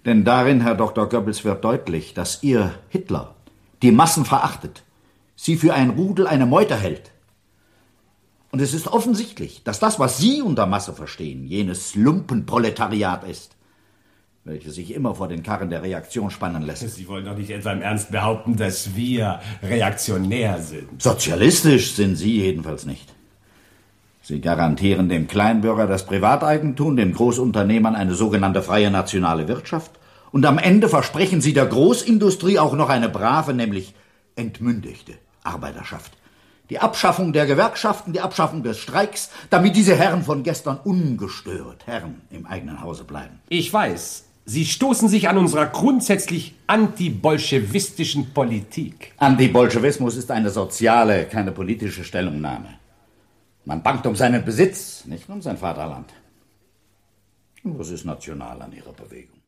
Denn darin, Herr Dr. Goebbels, wird deutlich, dass ihr Hitler die Massen verachtet, sie für ein Rudel, eine Meute hält. Und es ist offensichtlich, dass das, was Sie unter Masse verstehen, jenes Lumpenproletariat ist, welches sich immer vor den Karren der Reaktion spannen lässt. Sie wollen doch nicht etwa im Ernst behaupten, dass wir reaktionär sind. Sozialistisch sind Sie jedenfalls nicht. Sie garantieren dem Kleinbürger das Privateigentum, den Großunternehmern eine sogenannte freie nationale Wirtschaft und am Ende versprechen Sie der Großindustrie auch noch eine brave, nämlich entmündigte Arbeiterschaft. Die Abschaffung der Gewerkschaften, die Abschaffung des Streiks, damit diese Herren von gestern ungestört Herren im eigenen Hause bleiben. Ich weiß, Sie stoßen sich an unserer grundsätzlich antibolschewistischen Politik. Antibolschewismus ist eine soziale, keine politische Stellungnahme. Man bangt um seinen Besitz, nicht um sein Vaterland. Und was ist national an Ihrer Bewegung?